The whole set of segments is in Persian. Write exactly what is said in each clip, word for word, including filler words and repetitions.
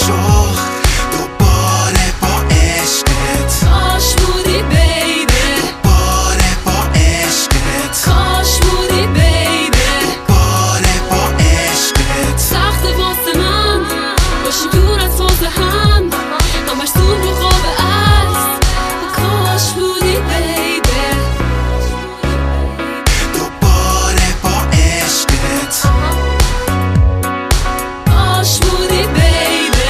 شوق دوباره با عشقت. کاش بودی بیبی، دوباره با عشقت. کاش بودی بیبی، دوباره با عشقت. سخت واسه من باشی دور از فاز هم، همش صبح و خواب است. کاش بودی بیبی، دوباره با عشقت. کاش بودی بیبی.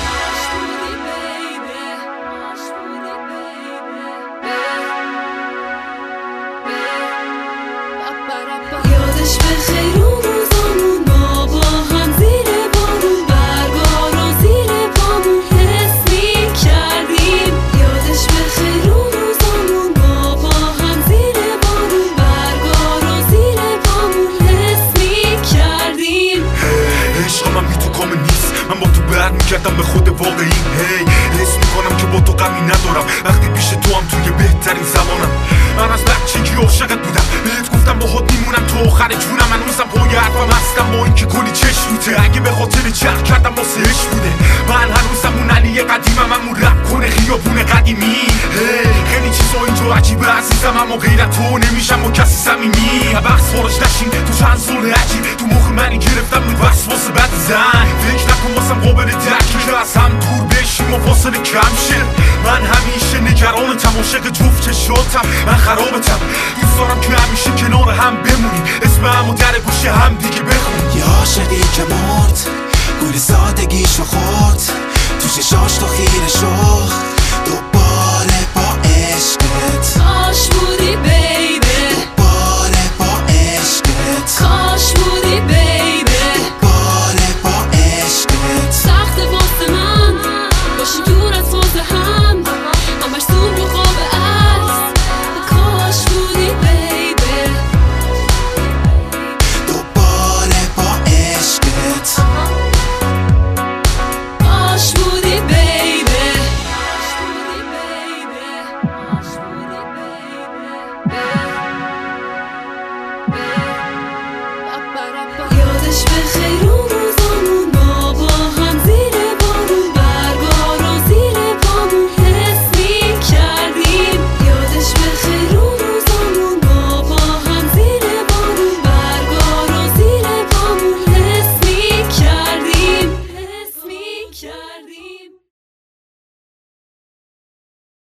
یادش بخیر اون روزامون ما با هم زیر بارون، برگا رو زیر پامون حس می‌کردیم. یادش بخیر اون روزامون ما با هم زیر بارون، برگا رو زیر پامون حس می‌کردیم. عشق من بی تو کامل نیست، من با تو بر میکردم به خود واقعی. هی حس میکنم که با تو غمی ندارم وقتی پیش تو هم توی بهترین زمانم. من از بچگی عاشقت بودم، بهت گفتم باهات میمونم تو آخر جونم. من هنوزم پای حرفم هستم با اینکه کلی چشم روته. اگه به خاطر چرخ کردم واسه عشق بوده. من هنوزم اون علی قدیمم، همون رپ کنه خیابون قدیمی. هی خیلی چیزا اینجا عجیبه عزیزم، اما غیر تو نمیشم با کسی صمیمی. بحث خارج نشین تو چند سال عجیب، تو مخ منی گرفتم رو بحث واسه بد زن. فکر نکن واسم قابل درکی که از هم دور بشیم و فاصله کم شه. من همیشه نگرانتم، عاشق جفت چشاتم، من خرابتم. دوست دارم که همیشه کنار هم بمونی، اسم همو در گوشه هم دیگه بخونی. یا عاشقی که مرد گل سادگیشو خورد، تو چشاش تو خیره شد.